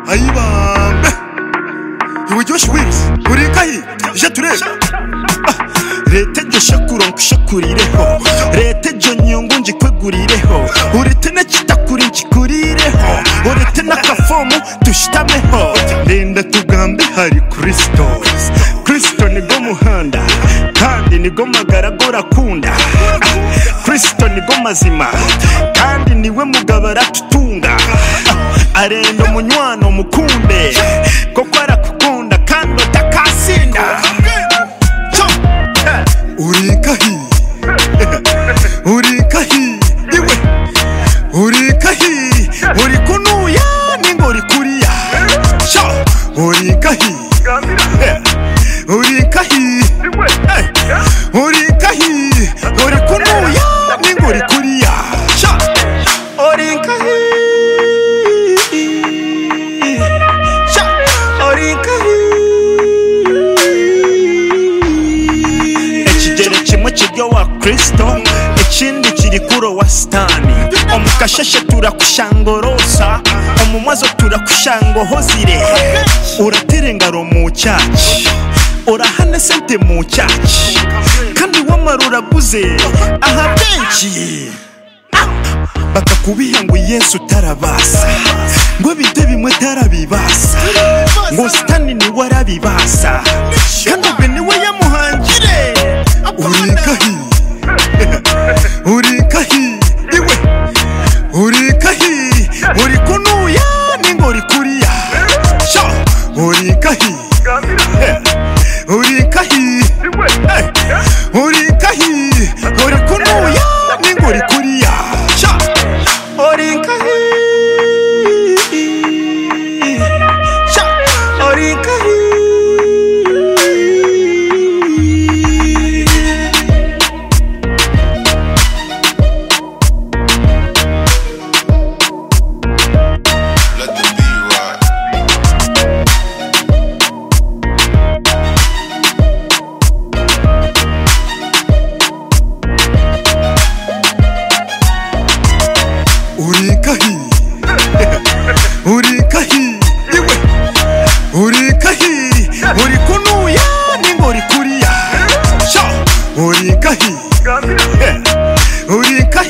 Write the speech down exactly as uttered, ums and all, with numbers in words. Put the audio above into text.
ayibambe iburyoshye wese uri kahi je turebe leta jo shakuronka shakurireho leta jo nyungu njikwegurireho urete na kitakuri nkikurireho urete na kafomu dushitameho linda tugambe hari Kristo Kristo nigo muhanda kandi nigo magaragora kunda Kristo nigo mazima kandi niwe mugabara tutunga arendo munywano mukunde koko arakukunda kandi utakasinda urikahi urikahi iwe urikahi uri kunuya ningori kuriya sha urikahi urikahi urikahi uri kunuya ningori kuriya sha urikahi sha urikahi Chigyo wa Kristo ikindi kiri kuro wa stani omukashashe turakushangorosa omumwazo turakushangohozire uraterengaro mu cyaci urahane sente mu cyaci kandi wamarura guze aha benshi bakakubiha ngo Yesu tarabasa ngo bide bimwe tarabibasa ngo stani ni warabibasa kandi bene we yamuhangire urikahi urikahi iwe urikahi uri kunuya ningori kuriya sha urikahi urikahi urikahi uri kunuya ningori kuriya sha urikahi sha urikahi urikahi urikahi iwe urikahi uri kunuya ningori kuriya sha urikahi urikahi